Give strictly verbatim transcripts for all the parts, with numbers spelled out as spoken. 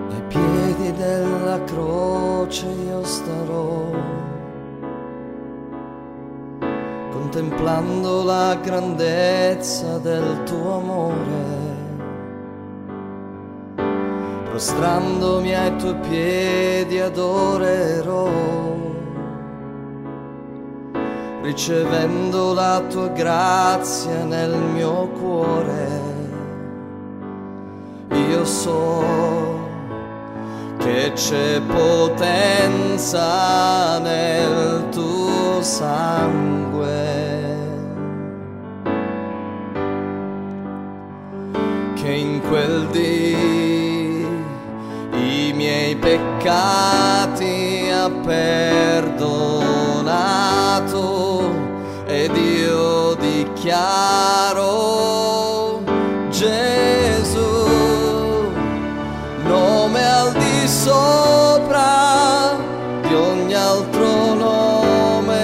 Ai piedi della croce io starò, contemplando la grandezza del tuo amore, prostrandomi ai tuoi piedi adorerò, ricevendo la tua grazia nel mio cuore. Io so che c'è potenza nel tuo sangue, che in quel dì i miei peccati ha perdonato, ed io dichiaro Gesù, nome al di sopra di ogni altro nome.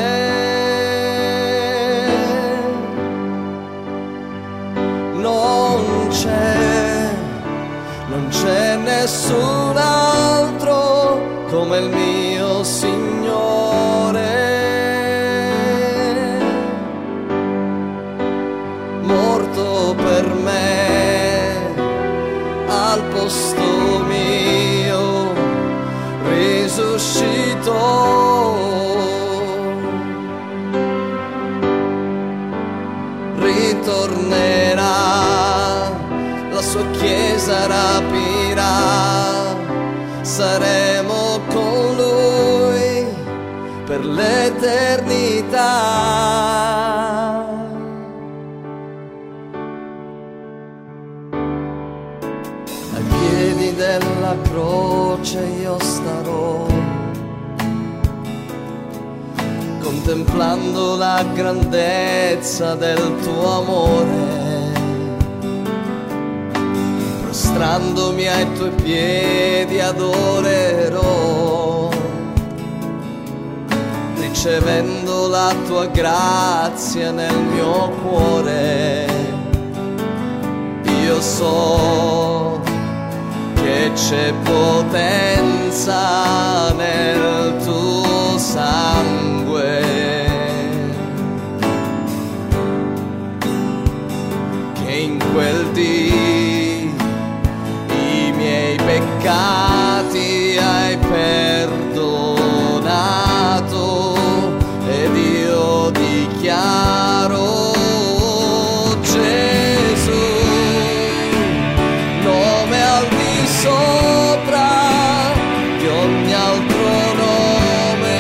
Non c'è, non c'è nessun altro come il mio Signore, morto per me al posto mio, risuscitò, ritornerà, la sua chiesa rapirà, saremo con lui per l'eternità. Ai piedi della croce io starò, contemplando la grandezza del tuo amore, prostrandomi ai tuoi piedi adorerò, ricevendo la tua grazia nel mio cuore. Io so che c'è potenza nel tuo sangue, che in quel dì i miei peccati hai perdonato, ed io dichiaro Gesù, nome al di sopra di ogni altro nome.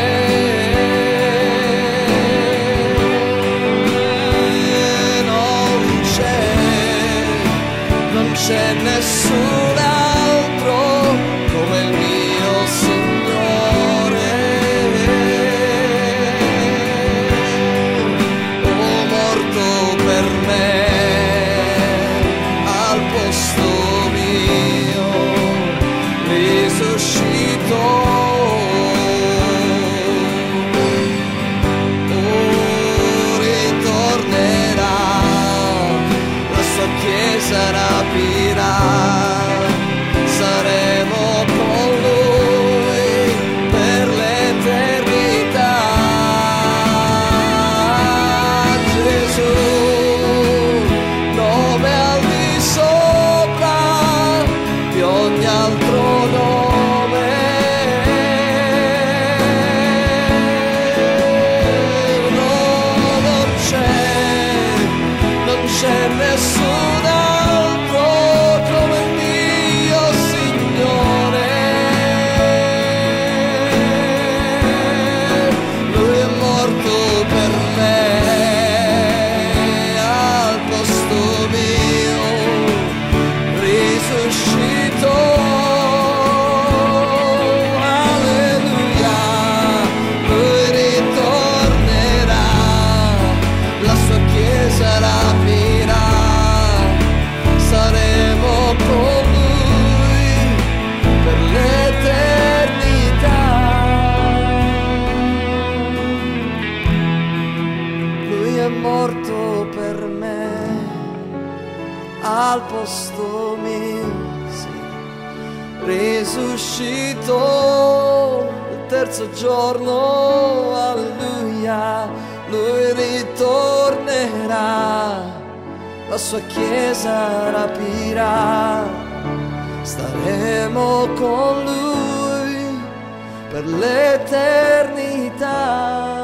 Non c'è, non c'è nessun altro come il mio Signore. Oh, morto per me al posto mio, risuscitò, oh, ritornerà, la sua chiesa rapirà, saremo con lui per l'eternità. Gesù, nome al di sopra di ogni altro nome. No, non c'è, non c'è nessun altro come il mio Signore. Lui è morto per me al posto mio, risuscitò, alleluia. Lui ritornerà, la sua chiesa rapirà, saremo con lui per l'eternità. Lui è morto per me al posto mio, sì, risuscitò il terzo giorno, alleluia, lui ritornerà, la sua chiesa rapirà, staremo con lui per l'eternità.